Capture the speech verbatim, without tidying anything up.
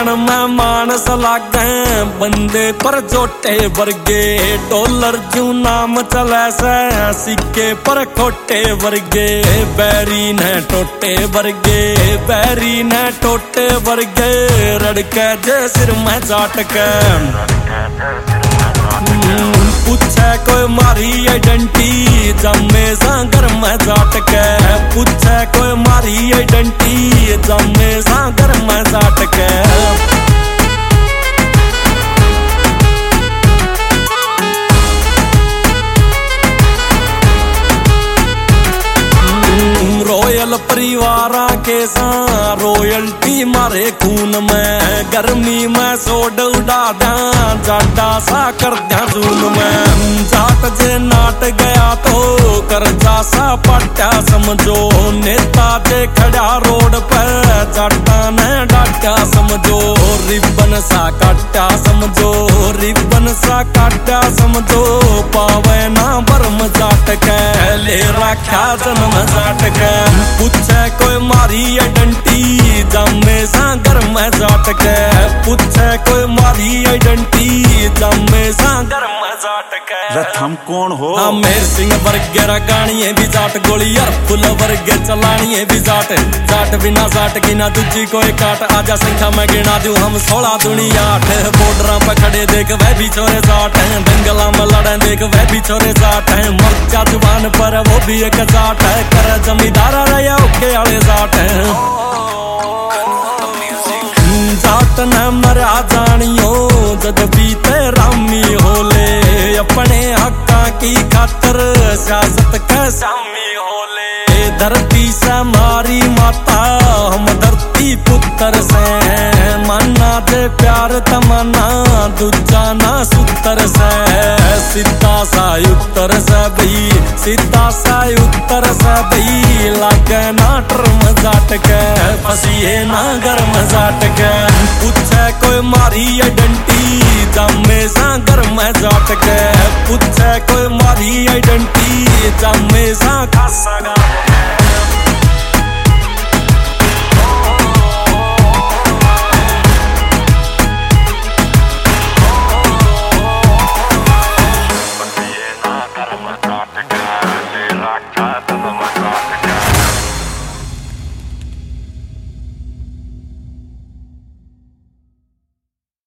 में मानस लागे बंदे पर जोटे वर्गे डॉलर जू नाम चले से सिक्के पर खोटे वर्गे बैरी ने टोटे वर्गे बैरी ने टोटे वर्गे रड़के जे सिर में चाट के पूछे कोई मारी आइडेंटिटी जमे सांगर में जाट के पूछे कोई मारी आइडेंटिटी जमे सांगर में जाट के रॉयल परिवारा के सा रॉयल्टी मारे खून में गर्मी में सोड उड़ा द्या जाटा सा कर द्या जून में जाट जे नाट गया तो कर्जा सा पट्या समझो नेता जे खड़ा रोड पर जाटा ने डाटा समझो रिबन सा काटा समझो रिबन सा काटा समझो पावे ना बर्म जाट के ले रखा जन्म जाट के पूछे कोई मारी आइडेंटिटी जमे सांगर में जाट के पूछे कोई मारी आइडेंटिटी जमे सांगर में जाट के हम कौन हो मेर सिंह वर्गे गाणिये भी जाट गोलियार फुल वर्गे चलानिये भी जाट जाट बिना जाट की ना दूजी कोई काट आजा संख्या में गिना दूं हम सोलह दुनिया आठ बॉर्डर पे खड़े देख वह भी छोरे जाट हैं दंगला में लड़े देख वह भी छोरे जाट हैं मर्चा जुबान पर वो भी एक जाट है कर जमींदारा रहा ओके आले जाट हैं जाट न मरा जानियो जद बीते रामी होले अपने हक्का की खातर सियासत के शामी होले धरती से मारी माता हम धरती पुत्र से माना दे प्यार तमन्ना दूजा ना सुतर से सीधा सा उत्तर से भी सीधा सा उत्तर से भी लागे ना टर्म जाट के फसिए ना गर्म जाट के पूछे कोई मारी आइडेंटिटी जमे सांगर में जाट के पूछे कोई मारी आइडेंटिटी जमे सा खासा